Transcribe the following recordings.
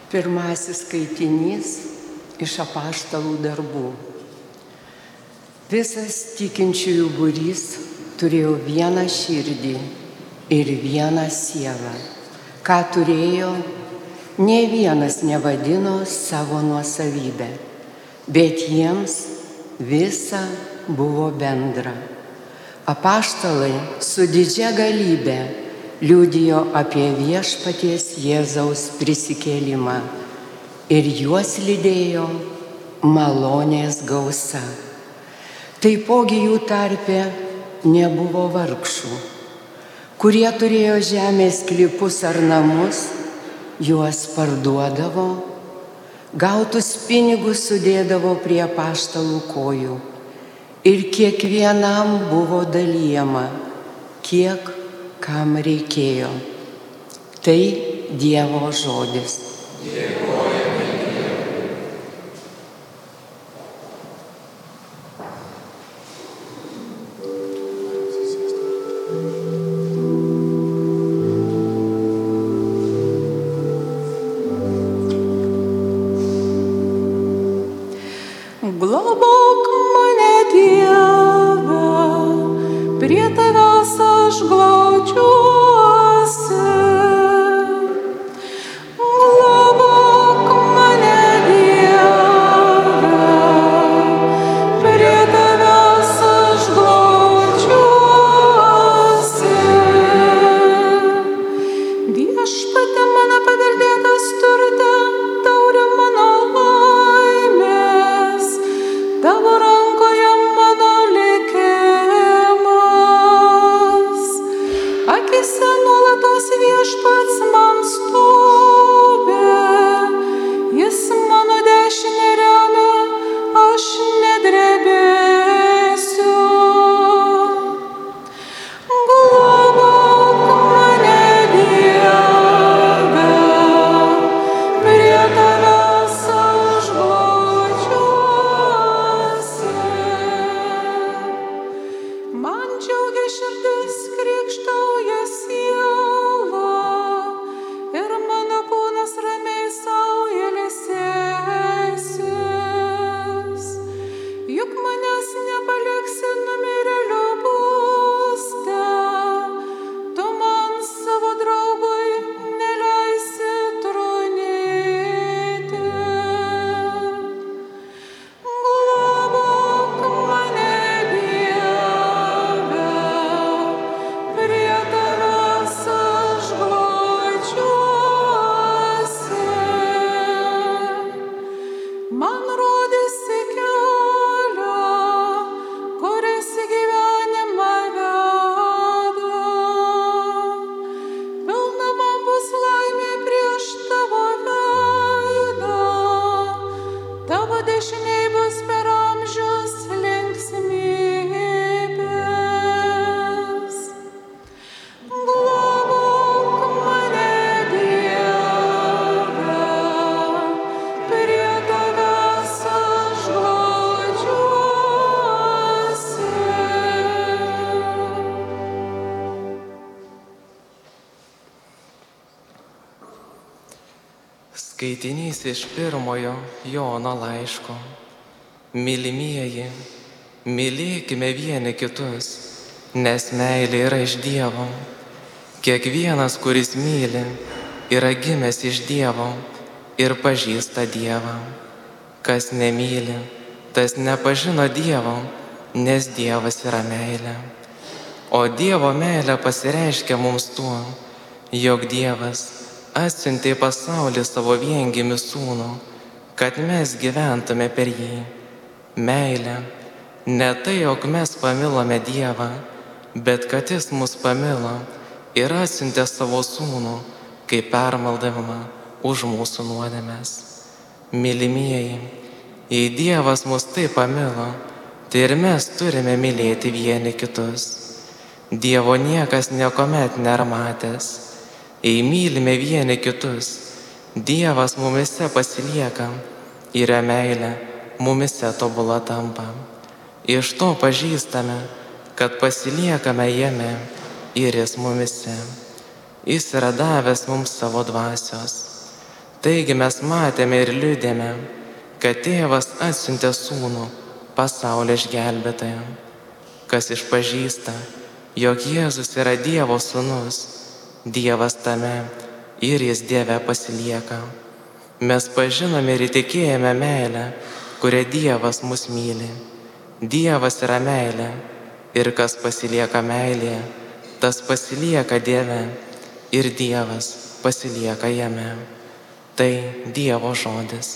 Pirmasis skaitinys iš apaštalų darbų. Visas tikinčiųjų būrys turėjo vieną širdį ir vieną sielą. Ką turėjo, nė vienas nevadino savo nuosavybę, bet jiems visa buvo bendra. Apaštalai su didžia galybe liudijo apie viešpaties Jėzaus prisikėlimą ir juos lydėjo malonės gausa. Taipogi jų tarpe nebuvo vargšų, kurie turėjo žemės sklypus ar namus, juos parduodavo, gautus pinigus sudėdavo prie apaštalų kojų ir kiekvienam buvo dalijama, kiek kam reikėjo. Tai Dievo žodis. Dėkojame Dievui. Globok mane, Dieve, prie tavęs aš glaudžiuosi. Globok mane, Dieve, prie tavęs aš glaudžiuosi. Viešpatie mano paveldėtas turte, taurė mano laimės, tavo rankoje mano likimas. Akise nuolatos viešpats man stovi, jis mano dešinę remia, aš nedrebėsiu. Globok mane, Dieve, prie tavęs aš glaudžiuosi. Man džiaugia širdis, krykštauja siela, ir mano kūnas ramiai sau ilsėsis. Juk manęs nepaliksi numirėlio būste, tu man savo draugui neleisi trūnyti. Globok mane, Dieve, prie tavęs aš glaudžiuosi. Man rodysi kelią, kuris į gyvenimą veda. Pilna man bus laimė prieš tavo veidą, tavo dešinėj bus per amžius linksmybės. Globok mane, Dieve, prie tavęs aš glaudžiuosi. Skaitinys iš pirmojo Jono laiško. Mylimieji, mylėkime vieni kitus, nes meilė yra iš Dievo. Kiekvienas, kuris myli, yra gimęs iš Dievo ir pažįsta Dievą. Kas nemyli, tas nepažino Dievo, nes Dievas yra meilė. O Dievo meilė pasireiškia mums tuo, jog Dievas atsiuntė į pasaulį savo viengimį sūnų, kad mes gyventume per jį. Meilė ne tai, jog mes pamilome Dievą, bet kad jis mus pamilo ir atsiuntė savo sūnų kaip permaldavimą už mūsų nuodėmes. Mylimieji, jei Dievas mus taip pamilo, tai ir mes turime mylėti vieni kitus. Dievo niekas niekuomet nėra matęs. Jei mylime vieni kitus, Dievas mumise pasilieka ir jo meilė mumise tobula tampa. Iš to pažįstame, kad pasiliekame jame ir jis mumise. Jis yra davęs mums savo dvasios. Taigi mes matėme ir liudėme, kad Tėvas atsiuntė Sūnų pasaulio išgelbėtoją. Kas išpažįsta, jog Jėzus yra Dievo Sūnus, Dievas tame ir jis Dieve pasilieka. Mes pažinome ir įtikėjome meilę, kuria Dievas mus myli. Dievas yra meilė, ir kas pasilieka meilėje, tas pasilieka Dieve, ir Dievas pasilieka jame. Tai Dievo žodis.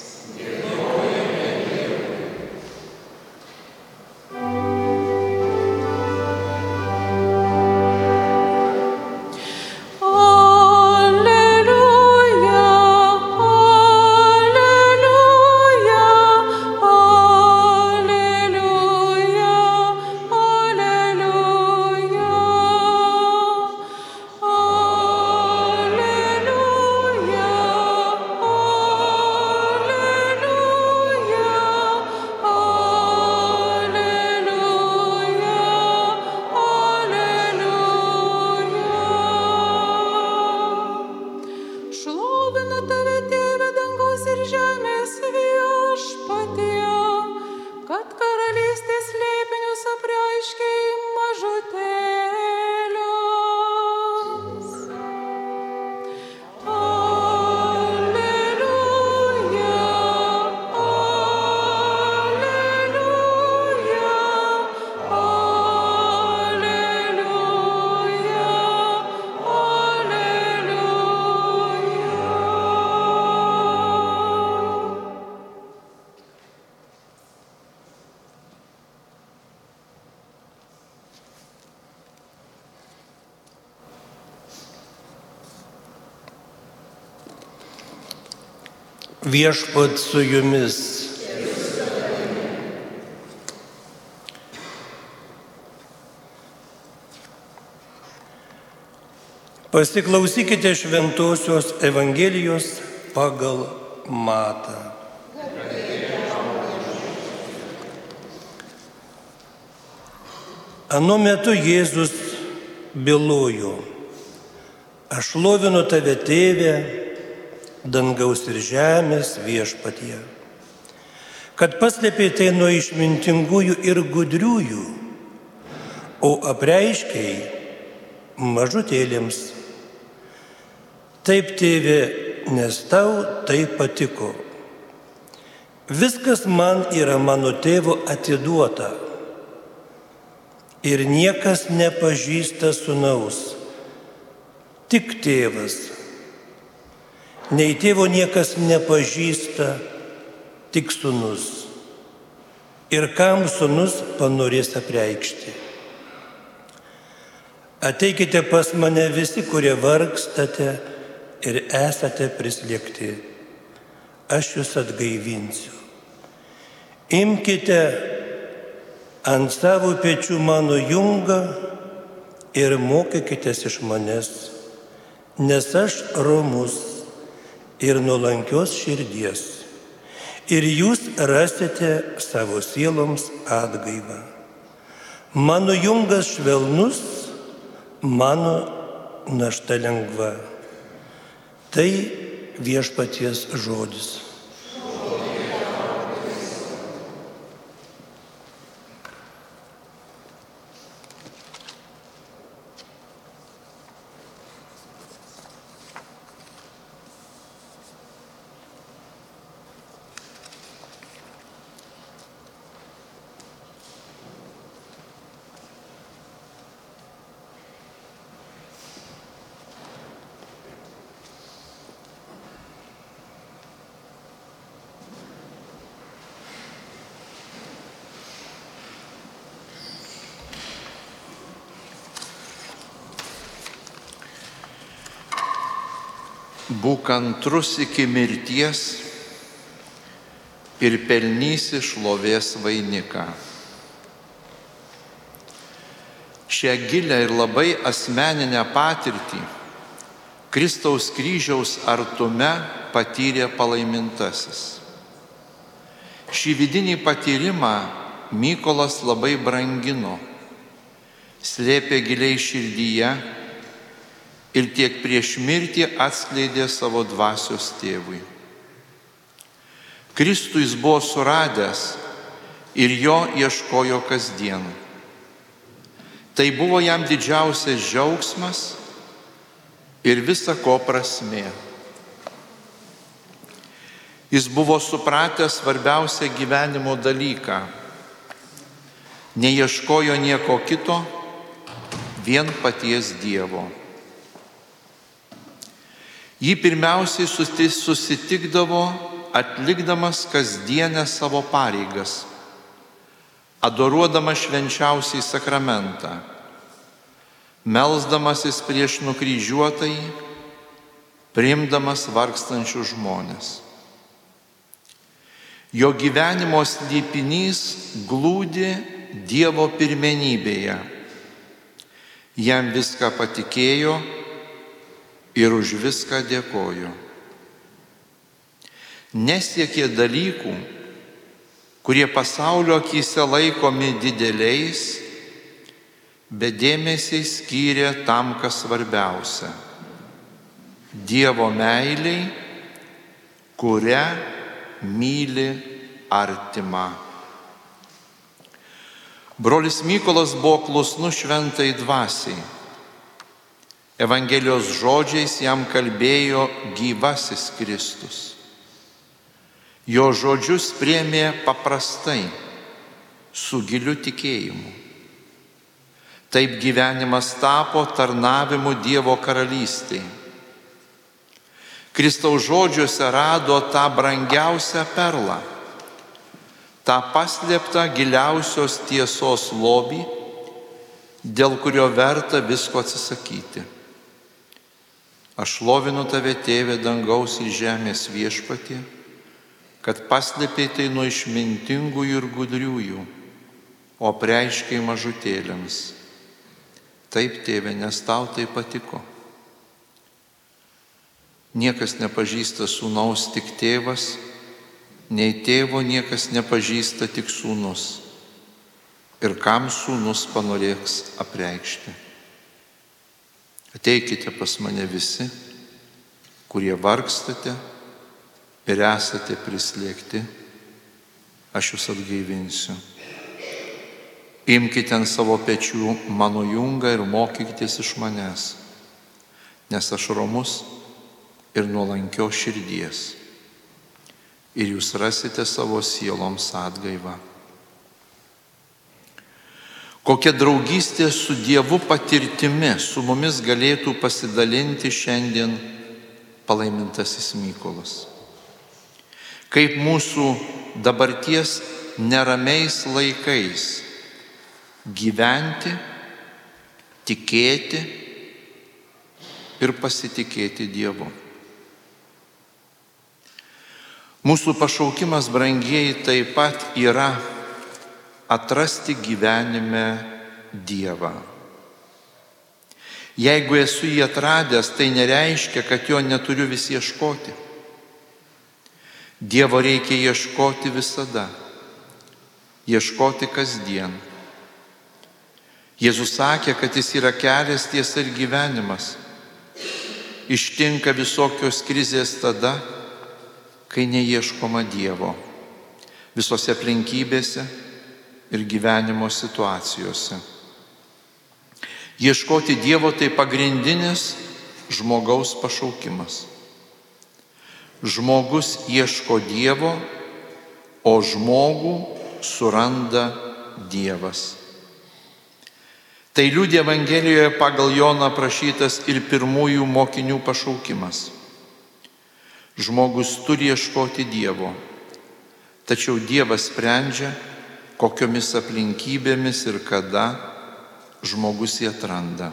Viešpat su jumis. Pasiklausykite Šventosios Evangelijos pagal Matą. Anu metu Jėzus bylojo: Aš šlovinu tave, Tėve, dangaus ir žemės Viešpatie, kad paslėpei tai nuo išmintingųjų ir gudriųjų, o apreiškei mažutėlėms. Taip, Tėve, nes tau tai patiko. Viskas man yra mano Tėvo atiduota, ir niekas nepažįsta Sūnaus, tik Tėvas. Nei Tėvo niekas nepažįsta, tik Sūnus. Ir kam Sūnus panorės apreikšti. Ateikite pas mane visi, kurie vargstate ir esate prislėgti. Aš jūs atgaivinsiu. Imkite ant savo pečių mano jungą ir mokykitės iš manęs, nes aš romus ir nuolankios širdies, ir jūs rasite savo sieloms atgaivą. Mano jungas švelnus, mano našta lengva. Tai Viešpaties žodis. Būk kantrus iki mirties ir pelnysi šlovės vainiką. Šią gilią ir labai asmeninę patirtį Kristaus kryžiaus artume patyrė palaimintasis. Šį vidinį patyrimą Mykolas labai brangino, slėpė giliai širdyje ir tiek prieš mirtį atskleidė savo dvasios tėvui. Kristų jis buvo suradęs ir jo ieškojo kasdien. Tai buvo jam didžiausias džiaugsmas ir visa ko prasmė. Jis buvo supratęs svarbiausią gyvenimo dalyką. Neieškojo nieko kito, vien paties Dievo. Jį pirmiausiai susitikdavo atlikdamas kasdienę savo pareigas, adoruodamas švenčiausiąjį sakramentą, melsdamasis prieš nukryžiuotąjį, priimdamas vargstančius žmones. Jo gyvenimo slėpinys glūdi Dievo pirmenybėje. Jam viską patikėjo ir už viską dėkojo. Nesiekė dalykų, kurie pasaulio akyse laikomi dideliais, bet dėmesį skyrė tam, kas svarbiausia - Dievo meiliai, kurią myli artimą. Brolis Mykolas buvo klusnus šventai dvasiai. Evangelijos žodžiais jam kalbėjo gyvasis Kristus. Jo žodžius priėmė paprastai, su giliu tikėjimu. Taip gyvenimas tapo tarnavimu Dievo karalystei. Kristaus žodžiuose rado tą brangiausią perlą, tą paslėptą giliausios tiesos lobį, dėl kurio verta visko atsisakyti. Aš šlovinu tave, Tėve, dangaus ir žemės viešpatie, kad paslėpei tai nuo išmintingųjų ir gudriųjų, o apreiškei mažutėliams. Taip, Tėve, nes tau tai patiko. Niekas nepažįsta sūnaus, tik tėvas, nei tėvo niekas nepažįsta, tik sūnus. Ir kam sūnus panorės apreikšti. Ateikite pas mane visi, kurie vargstate ir esate prislėgti, aš jūs atgaivinsiu. Imkite ant savo pečių mano jungą ir mokykitės iš manęs, nes aš romus ir nuolankio širdies. Ir jūs rasite savo sieloms atgaivą. Kokia draugystė su Dievu patirtimi su mumis galėtų pasidalinti šiandien palaimintasis Mykolas. Kaip mūsų dabarties neramiais laikais gyventi, tikėti ir pasitikėti Dievu. Mūsų pašaukimas, brangieji, taip pat yra atrasti gyvenime Dievą. Jeigu esu jį atradęs, tai nereiškia, kad jo neturiu vis ieškoti. Dievo reikia ieškoti visada, ieškoti kasdien. Jėzus sakė, kad jis yra kelias, tiesa ir gyvenimas. Ištinka visokios krizės tada, kai neieškoma Dievo, visose aplinkybėse ir gyvenimo situacijose. Ieškoti Dievo tai pagrindinis žmogaus pašaukimas. Žmogus ieško Dievo, o žmogų suranda Dievas. Tai liudija Evangelijoje pagal Joną aprašytas ir pirmųjų mokinių pašaukimas. Žmogus turi ieškoti Dievo, tačiau Dievas sprendžia, kokiomis aplinkybėmis ir kada žmogus jį atranda.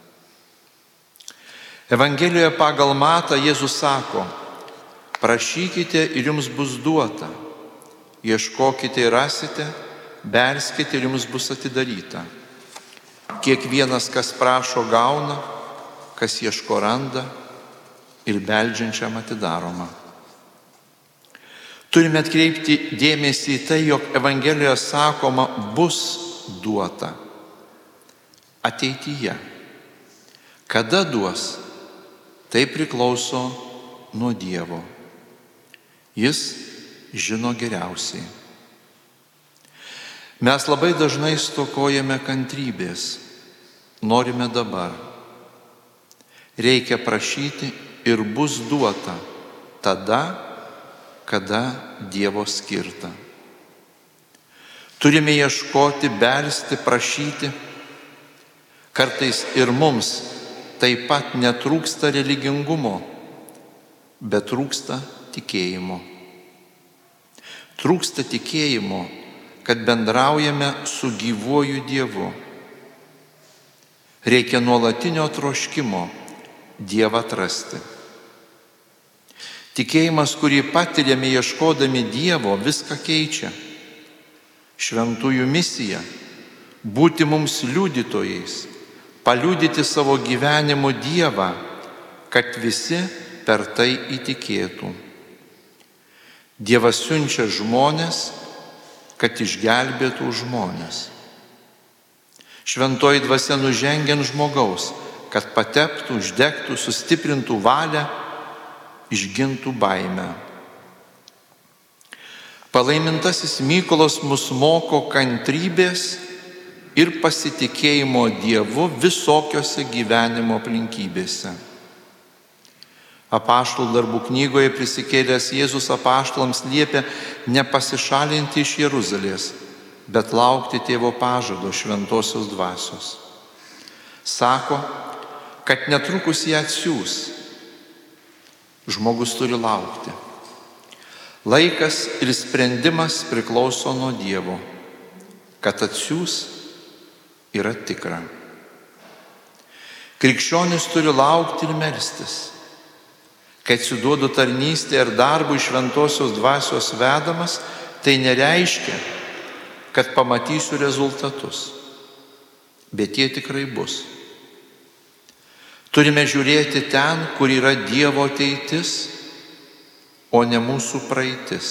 Evangelijoje pagal Matą Jėzus sako: prašykite ir jums bus duota, ieškokite ir rasite, belskite ir jums bus atidaryta. Kiekvienas, kas prašo, gauna, kas ieško, randa, ir beldžiančiam atidaroma. Turime atkreipti dėmesį į tai, jog Evangelijoje sakoma bus duota ateityje. Kada duos, tai priklauso nuo Dievo. Jis žino geriausiai. Mes labai dažnai stokojame kantrybės, norime dabar. Reikia prašyti ir bus duota tada, kada Dievo skirta. Turime ieškoti, belsti, prašyti. Kartais ir mums taip pat netrūksta religingumo, bet trūksta tikėjimo. Trūksta tikėjimo, kad bendraujame su gyvuoju Dievu. Reikia nuolatinio troškimo Dievą atrasti. Tikėjimas, kurį patiriame ieškodami Dievo, viską keičia. Šventųjų misija - būti mums liudytojais, paliudyti savo gyvenimu Dievą, kad visi per tai įtikėtų. Dievas siunčia žmones, kad išgelbėtų žmones. Šventoji dvasia nužengia ant žmogaus, kad pateptų, uždegtų, sustiprintų valią, išgintų baimę. Palaimintasis Mykolas mus moko kantrybės ir pasitikėjimo Dievu visokiose gyvenimo aplinkybėse. Apaštalų darbų knygoje prisikėlęs Jėzus apaštalams liepia nepasišalinti iš Jeruzalės, bet laukti Tėvo pažado šventosios dvasios. Sako, kad netrukus ją atsiųs. Žmogus turi laukti. Laikas ir sprendimas priklauso nuo Dievo. Kad atsiųs, yra tikra. Krikščionis turi laukti ir melstis. Kai atsiduodu tarnystė ir darbui šventosios dvasios vedamas, tai nereiškia, kad pamatysiu rezultatus. Bet jie tikrai bus. Turime žiūrėti ten, kur yra Dievo ateitis, o ne mūsų praeitis.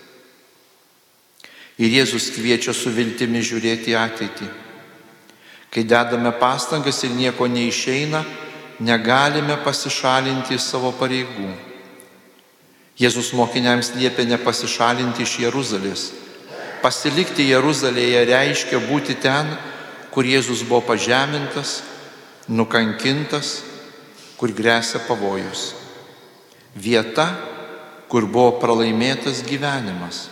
Ir Jėzus kviečia su viltimi žiūrėti į ateitį. Kai dedame pastangas ir nieko neišeina, negalime pasišalinti iš savo pareigų. Jėzus mokiniams liepia nepasišalinti iš Jeruzalės. Pasilikti Jeruzalėje reiškia būti ten, kur Jėzus buvo pažemintas, nukankintas, kur gresia pavojus. Vieta, kur buvo pralaimėtas gyvenimas.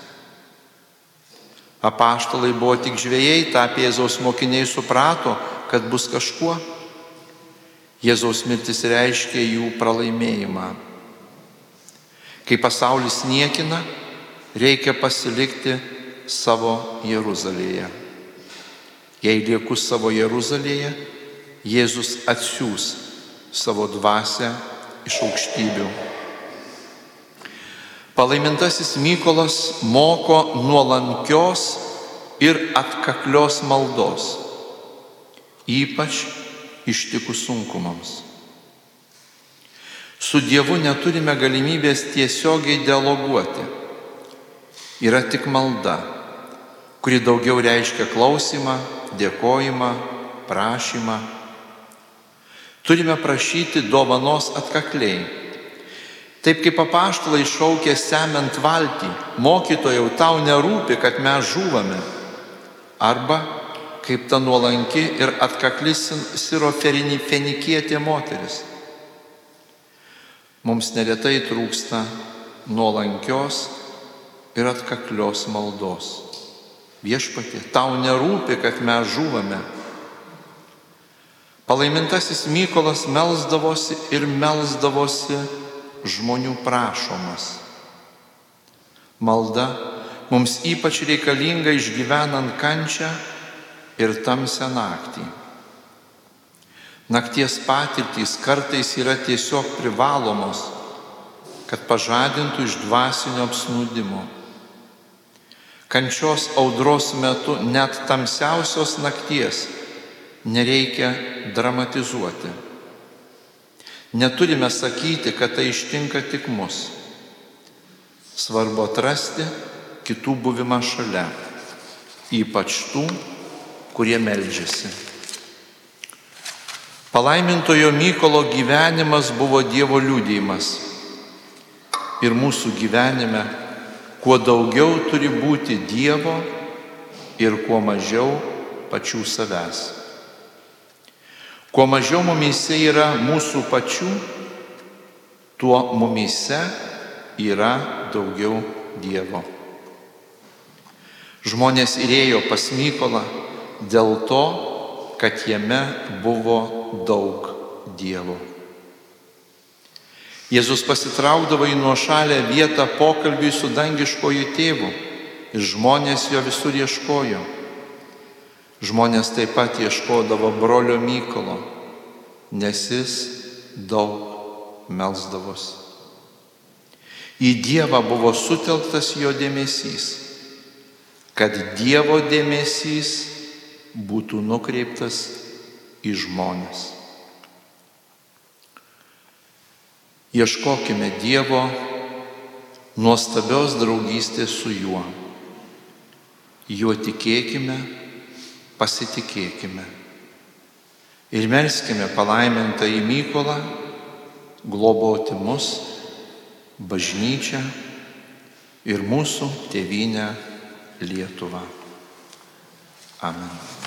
Apaštalai buvo tik žvejai, tapę Jėzaus mokiniai suprato, kad bus kažkuo. Jėzaus mirtis reiškia jų pralaimėjimą. Kai pasaulis niekina, reikia pasilikti savo Jeruzalėje. Jei lieku savo Jeruzalėje, Jėzus atsiųs savo dvasią iš aukštybių. Palaimintasis Mykolas moko nuolankios ir atkaklios maldos, ypač ištikus sunkumams. Su Dievu neturime galimybės tiesiogiai dialoguoti. Yra tik malda, kuri daugiau reiškia klausimą, dėkojimą, prašymą. Turime prašyti dovanos atkakliai. Taip kaip apaštalai šaukė semiant valtį, mokytojau, tau nerūpi, kad mes žūvame. Arba kaip ta nuolanki ir atkakli sirofenikietė moteris. Mums neretai trūksta nuolankios ir atkaklios maldos. Viešpatie, tau nerūpi, kad mes žūvame. Palaimintasis Mykolas melsdavosi ir melsdavosi žmonių prašomas. Malda mums ypač reikalinga išgyvenant kančią ir tamsią naktį. Nakties patirtys kartais yra tiesiog privalomos, kad pažadintų iš dvasinio apsnūdimo. Kančios audros metu net tamsiausios nakties nereikia dramatizuoti. Neturime sakyti, kad tai ištinka tik mus. Svarbu atrasti kitų buvimą šalia, ypač tų, kurie meldžiasi. Palaimintojo Mykolo gyvenimas buvo Dievo liudijimas. Ir mūsų gyvenime kuo daugiau turi būti Dievo ir kuo mažiau pačių savęs. Kuo mažiau mumyse yra mūsų pačių, tuo mumyse yra daugiau Dievo. Žmonės įėjo pas Mykolą dėl to, kad jame buvo daug Dievo. Jėzus pasitraukdavo į nuošalę vietą pokalbiui su dangiškoju tėvu ir žmonės jo visur ieškojo. Žmonės taip pat ieškodavo brolio Mykolo, nes jis daug melsdavosi. Į Dievą buvo sutelktas jo dėmesys, kad Dievo dėmesys būtų nukreiptas į žmones. Ieškokime Dievo nuostabios draugystės su juo. Juo tikėkime, pasitikėkime. Ir melskime palaimintąjį Mykolą globoti mus, bažnyčią ir mūsų tėvynę Lietuvą. Amen.